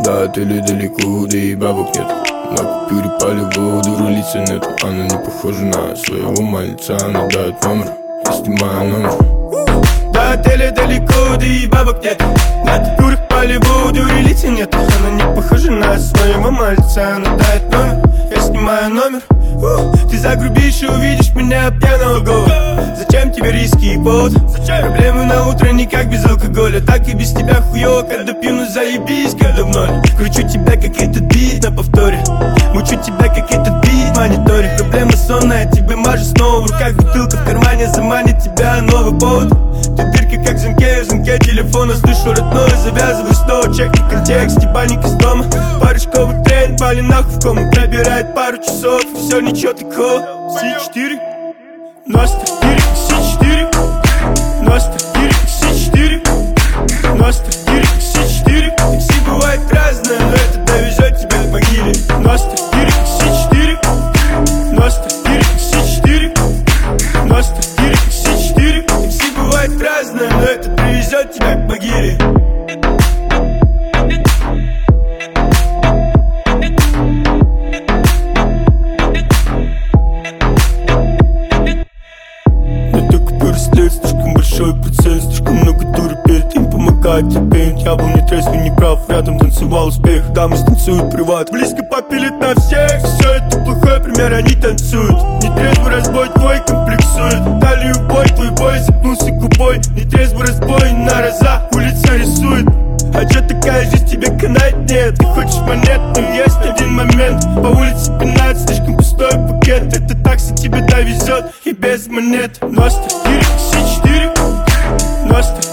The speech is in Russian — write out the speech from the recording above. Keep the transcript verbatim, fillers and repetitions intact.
Да, ты ли далеко, да и бабок нет. На купюре полеводу рулиться нет. Она не похожа на своего мальца. Она дает номер, я снимаю номер. Да, ты ли далеко, да и бабок нет. На купюрах полеводу рулиться нет. Она не похожа на своего мальца. Она дает номер, я снимаю номер. Ты загрубишь и увидишь меня пьяного голода. Зачем тебе риски и повод? Проблемы на утро никак без алкоголя. Так и без тебя хуёво, когда пью, ну заебись, когда в ноль. Кручу тебя, как этот бит на повторе. Мучу тебя, как этот бит в мониторе. Проблема сонная, тебе мажу снова. В руках бутылка, в кармане заманит тебя новый повод. Ты дырка, как в замке, в замке телефона. Слышу родное, завязывай снова. Чекни контекст, ебальник из дома. Парочковый трен, пали нахуй в кому. Пробирает пару часов, все ничего такого. Си четыре Ностальгирик, Си четыре Ностальгирик, Си четыре Ностальгирик, Си четыре Такси бывает разное, но это довезет тебя к могиле. Ностальгирик, Си четыре Ностальгирик, Си четыре Ностальгирик, Си четыре Такси бывает разное, но это довезет тебя к могиле. Слишком большой процент, слишком много дуры перед им помогает тебе. Я был не трезвый, не прав, рядом танцевал успех. Дамы станцуют приват, близко попилит на всех. Все это плохой пример, они танцуют. Нетрезвый разбой твой комплексует. Талию бой, твой бой запнулся губой. Нетрезвый разбой на раза улица рисует. А чё такая жизнь тебе канает? Нет, ты хочешь монет, но есть один момент. По улице пинает слишком пустой пакет. Это такси тебя довезет и без монет. Ностальгирик, Си четыре Ностальгирик